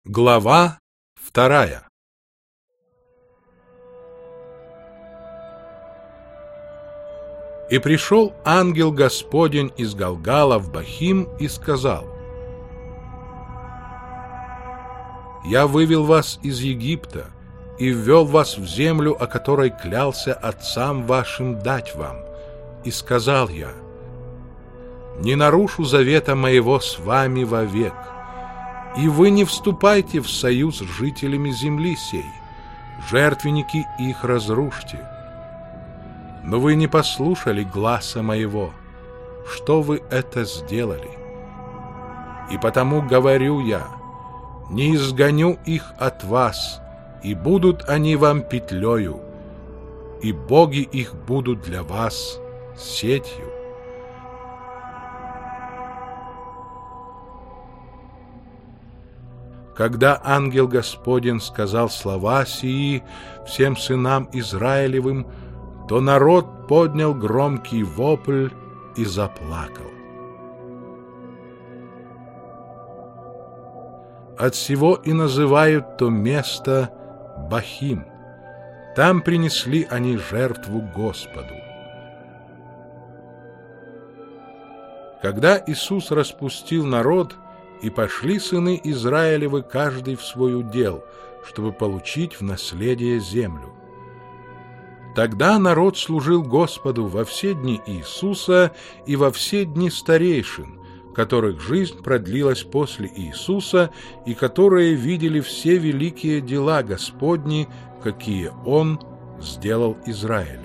Глава 2. И пришел ангел Господень из Галгала в Бахим и сказал: «Я вывел вас из Египта и ввел вас в землю, о которой клялся отцам вашим дать вам. И сказал я: не нарушу завета моего с вами вовек. И вы не вступайте в союз с жителями земли сей, жертвенники их разрушьте. Но вы не послушали гласа моего. Что вы это сделали? И потому говорю я: не изгоню их от вас, и будут они вам петлею, и боги их будут для вас сетью». Когда ангел Господень сказал слова сии всем сынам Израилевым, то народ поднял громкий вопль и заплакал. Отсего и называют то место Бахим. Там принесли они жертву Господу. Когда Иисус распустил народ, и пошли сыны Израилевы каждый в свой удел, чтобы получить в наследие землю. Тогда народ служил Господу во все дни Иисуса и во все дни старейшин, которых жизнь продлилась после Иисуса, и которые видели все великие дела Господни, какие Он сделал Израилю.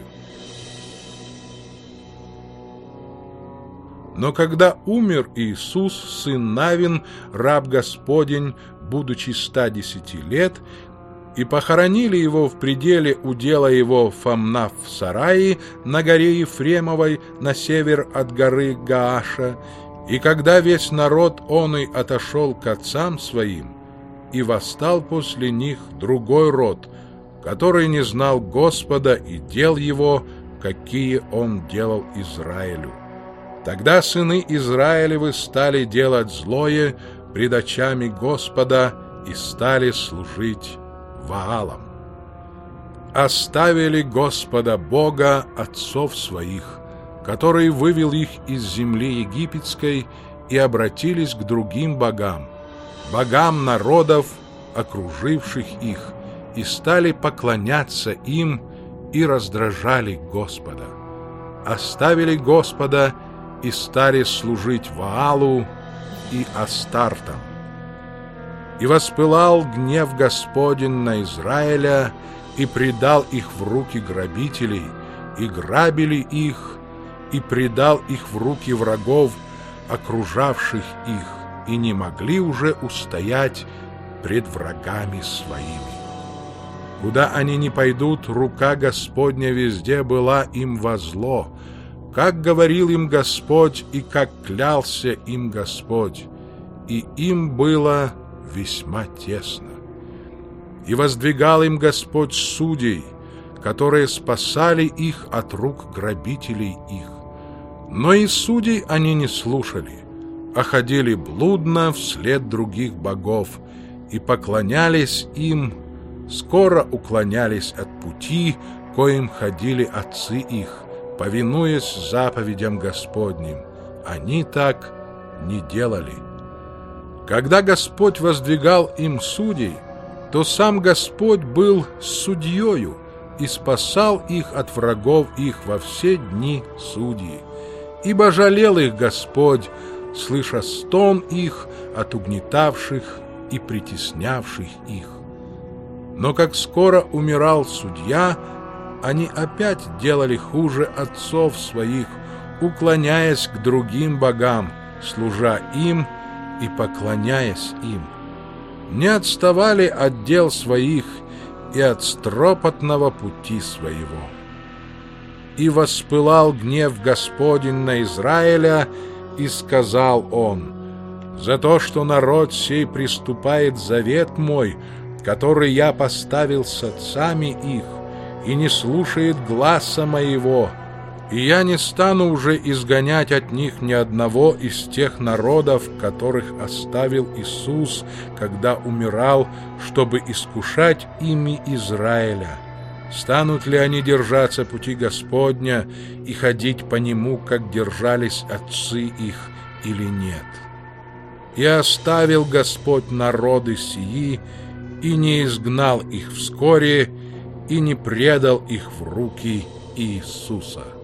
Но когда умер Иисус, сын Навин, раб Господень, будучи 110 лет, и похоронили его в пределе удела его Фамнав в Сарае на горе Ефремовой на север от горы Гааша, и когда весь народ оный отошел к отцам своим, и восстал после них другой род, который не знал Господа и дел его, какие он делал Израилю. Тогда сыны Израилевы стали делать злое пред очами Господа и стали служить Ваалам. Оставили Господа Бога отцов своих, который вывел их из земли египетской, и обратились к другим богам, богам народов, окруживших их, и стали поклоняться им и раздражали Господа. Оставили Господа и стали служить Ваалу и Астартам. И воспылал гнев Господень на Израиля, и предал их в руки грабителей, и грабили их, и предал их в руки врагов, окружавших их, и не могли уже устоять пред врагами своими. Куда они ни пойдут, рука Господня везде была им во зло, как говорил им Господь, и как клялся им Господь, и им было весьма тесно. И воздвигал им Господь судей, которые спасали их от рук грабителей их. Но и судей они не слушали, а ходили блудно вслед других богов, и поклонялись им, скоро уклонялись от пути, коим ходили отцы их, повинуясь заповедям Господним. Они так не делали. Когда Господь воздвигал им судей, то сам Господь был судьею и спасал их от врагов их во все дни судьи. Ибо жалел их Господь, слыша стон их от угнетавших и притеснявших их. Но как скоро умирал судья, они опять делали хуже отцов своих, уклоняясь к другим богам, служа им и поклоняясь им. Не отставали от дел своих и от стропотного пути своего. И воспылал гнев Господень на Израиля, и сказал он: «За то, что народ сей приступает завет мой, который я поставил с отцами их, и не слушает гласа моего, И я не стану уже изгонять от них ни одного из тех народов, которых оставил Иисус, когда умирал, чтобы искушать ими Израиля. Станут ли они держаться пути Господня и ходить по нему, как держались отцы их, или нет? И оставил Господь народы сии, и не изгнал их вскоре, и не предал их в руки Иисуса.